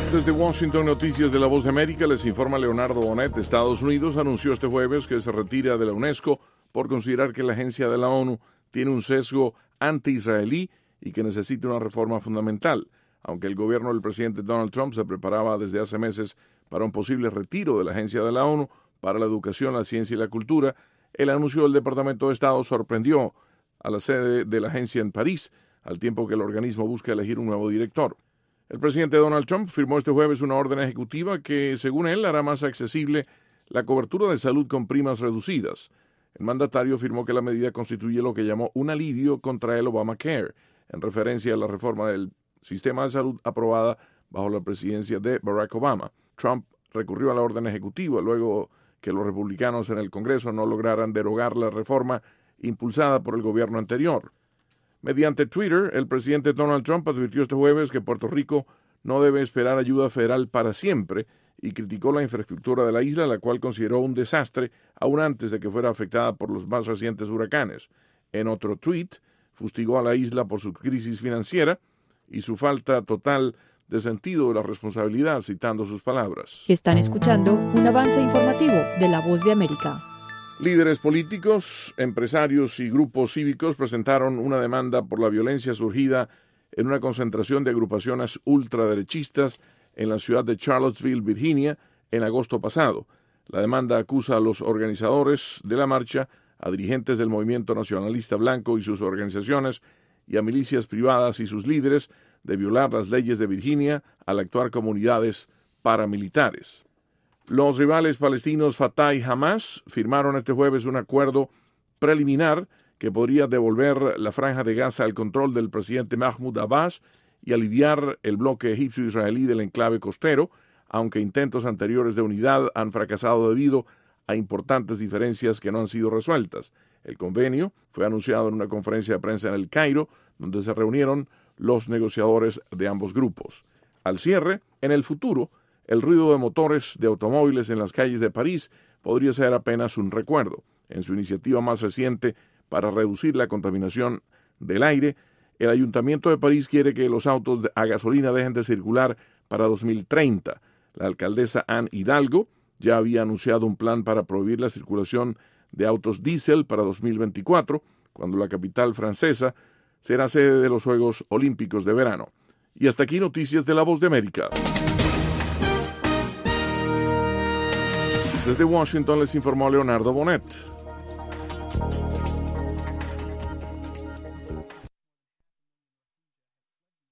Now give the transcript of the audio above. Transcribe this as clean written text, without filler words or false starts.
Desde Washington, Noticias de la Voz de América, les informa Leonardo Bonet. Estados Unidos anunció este jueves que se retira de la UNESCO por considerar que la agencia de la ONU tiene un sesgo anti-israelí y que necesita una reforma fundamental. Aunque el gobierno del presidente Donald Trump se preparaba desde hace meses para un posible retiro de la agencia de la ONU para la educación, la ciencia y la cultura, el anuncio del Departamento de Estado sorprendió a la sede de la agencia en París, al tiempo que el organismo busca elegir un nuevo director. El presidente Donald Trump firmó este jueves una orden ejecutiva que, según él, hará más accesible la cobertura de salud con primas reducidas. El mandatario afirmó que la medida constituye lo que llamó un alivio contra el Obamacare, en referencia a la reforma del sistema de salud aprobada bajo la presidencia de Barack Obama. Trump recurrió a la orden ejecutiva luego que los republicanos en el Congreso no lograran derogar la reforma impulsada por el gobierno anterior. Mediante Twitter, el presidente Donald Trump advirtió este jueves que Puerto Rico no debe esperar ayuda federal para siempre y criticó la infraestructura de la isla, la cual consideró un desastre aún antes de que fuera afectada por los más recientes huracanes. En otro tweet, fustigó a la isla por su crisis financiera y su falta total de sentido de la responsabilidad, citando sus palabras. Están escuchando un avance informativo de La Voz de América. Líderes políticos, empresarios y grupos cívicos presentaron una demanda por la violencia surgida en una concentración de agrupaciones ultraderechistas en la ciudad de Charlottesville, Virginia, en agosto pasado. La demanda acusa a los organizadores de la marcha, a dirigentes del movimiento nacionalista blanco y sus organizaciones, y a milicias privadas y sus líderes de violar las leyes de Virginia al actuar como unidades paramilitares. Los rivales palestinos Fatah y Hamas firmaron este jueves un acuerdo preliminar que podría devolver la franja de Gaza al control del presidente Mahmoud Abbas y aliviar el bloque egipcio-israelí del enclave costero, aunque intentos anteriores de unidad han fracasado debido a importantes diferencias que no han sido resueltas. El convenio fue anunciado en una conferencia de prensa en El Cairo, donde se reunieron los negociadores de ambos grupos. Al cierre, en el futuro, el ruido de motores de automóviles en las calles de París podría ser apenas un recuerdo. En su iniciativa más reciente para reducir la contaminación del aire, el Ayuntamiento de París quiere que los autos a gasolina dejen de circular para 2030. La alcaldesa Anne Hidalgo ya había anunciado un plan para prohibir la circulación de autos diésel para 2024, cuando la capital francesa será sede de los Juegos Olímpicos de verano. Y hasta aquí Noticias de la Voz de América. Desde Washington les informó Leonardo Bonet.